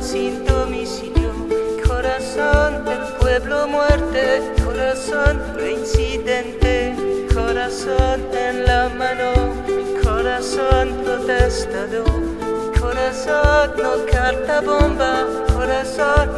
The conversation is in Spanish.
sin domicilio, corazón del pueblo muerte, corazón reincidente, corazón en la mano, corazón protestado, corazón no carta bomba, corazón